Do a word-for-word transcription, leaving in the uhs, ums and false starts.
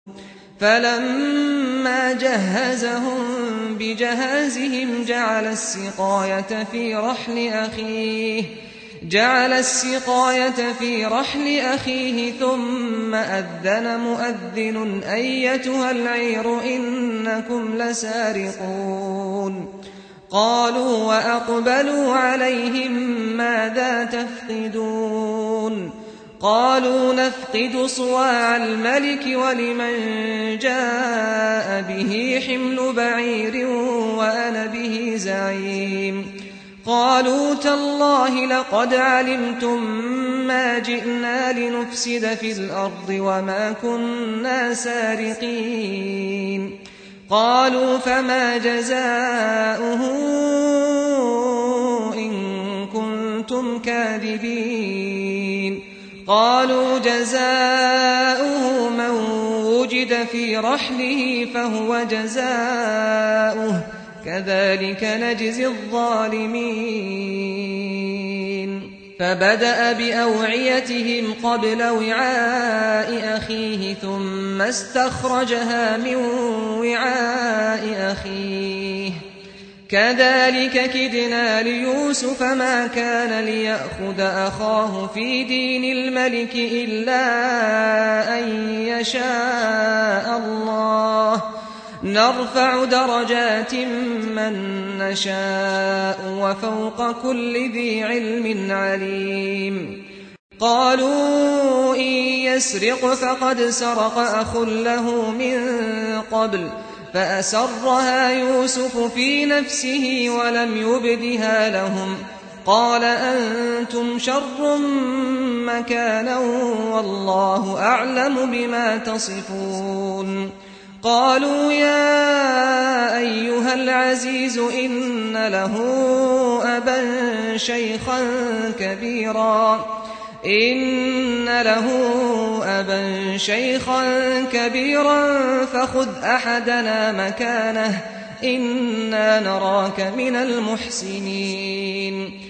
فلما جهزهم بجهازهم جعل السقاية في رحل أخيه جعل السقاية في رحل أخيه ثم أذن مؤذن أيتها العير إنكم لسارقون قالوا وأقبلوا عليهم ماذا تفقدون قالوا نفقد صواع الملك ولمن جاء به حمل بعير وأنا به زعيم قالوا تالله لقد علمتم ما جئنا لنفسد في الأرض وما كنا سارقين قالوا فما جزاؤه إن كنتم كاذبين قالوا جزاؤه من وجد في رحله فهو جزاؤه كذلك نجزي الظالمين فبدأ بأوعيتهم قبل وعاء أخيه ثم استخرجها من وعاء أخيه كذلك كدنا ليوسف ما كان ليأخذ أخاه في دين الملك إلا أن يشاء الله نرفع درجات من نشاء وفوق كل ذي علم عليم قالوا إن يسرق فقد سرق أخ له من قبل فأسرها يوسف في نفسه ولم يبدها لهم قال أنتم شر مكانا والله أعلم بما تصفون قالوا يا أيها العزيز إن له أبا شيخا كبيرا إن له أبا شيخا كبيرا فخذ أحدنا مكانه إنا نراك من المحسنين